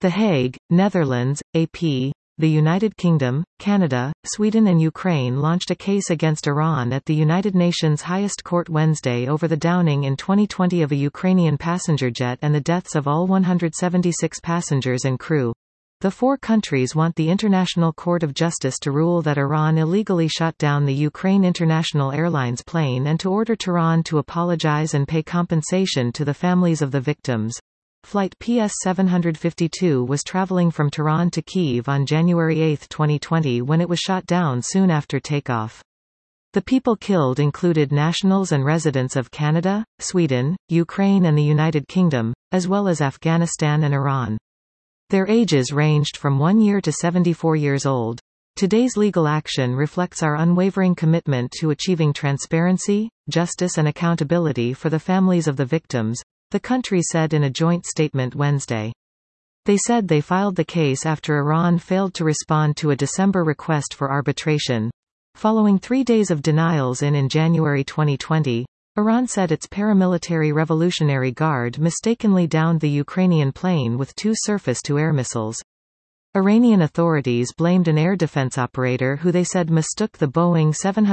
The Hague, Netherlands, AP. The United Kingdom, Canada, Sweden and Ukraine launched a case against Iran at the United Nations highest court Wednesday over the downing in 2020 of a Ukrainian passenger jet and the deaths of all 176 passengers and crew. The four countries want the International Court of Justice to rule that Iran illegally shot down the Ukraine International Airlines plane and to order Tehran to apologize and pay compensation to the families of the victims. Flight PS-752 was traveling from Tehran to Kyiv on January 8, 2020 when it was shot down soon after takeoff. The people killed included nationals and residents of Canada, Sweden, Ukraine and the United Kingdom, as well as Afghanistan and Iran. Their ages ranged from 1 year to 74 years old. Today's legal action reflects our unwavering commitment to achieving transparency, justice and accountability for the families of the victims, the country said in a joint statement Wednesday. They said they filed the case after Iran failed to respond to a December request for arbitration. Following 3 days of denials in January 2020, Iran said its paramilitary Revolutionary Guard mistakenly downed the Ukrainian plane with 2 surface-to-air missiles. Iranian authorities blamed an air defense operator who they said mistook the Boeing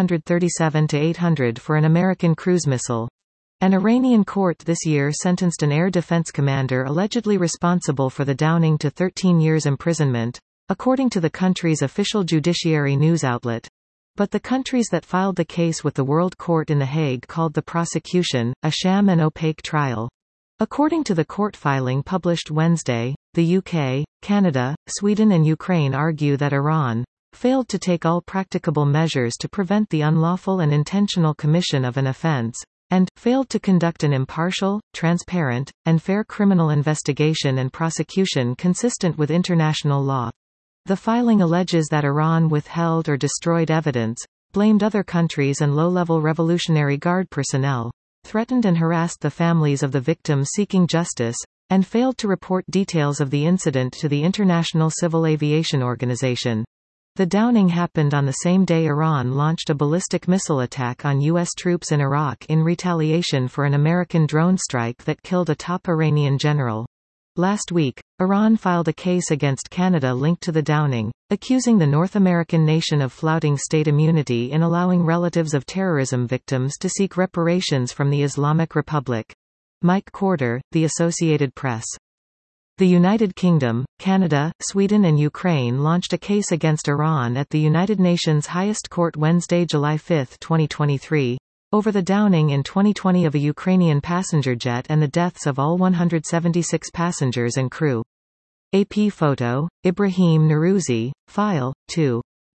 737-800 for an American cruise missile. An Iranian court this year sentenced an air defense commander allegedly responsible for the downing to 13 years imprisonment, according to the country's official judiciary news outlet. But the countries that filed the case with the World Court in The Hague called the prosecution a sham and opaque trial. According to the court filing published Wednesday, the UK, Canada, Sweden and Ukraine argue that Iran failed to take all practicable measures to prevent the unlawful and intentional commission of an offense, and failed to conduct an impartial, transparent, and fair criminal investigation and prosecution consistent with international law. The filing alleges that Iran withheld or destroyed evidence, blamed other countries and low-level Revolutionary Guard personnel, threatened and harassed the families of the victims seeking justice, and failed to report details of the incident to the International Civil Aviation Organization. The downing happened on the same day Iran launched a ballistic missile attack on U.S. troops in Iraq in retaliation for an American drone strike that killed a top Iranian general. Last week, Iran filed a case against Canada linked to the downing, accusing the North American nation of flouting state immunity in allowing relatives of terrorism victims to seek reparations from the Islamic Republic. Mike Corder, The Associated Press. The United Kingdom, Canada, Sweden and Ukraine launched a case against Iran at the United Nations highest court Wednesday, July 5, 2023, over the downing in 2020 of a Ukrainian passenger jet and the deaths of all 176 passengers and crew. AP photo, Ibrahim Narouzi, File, 2.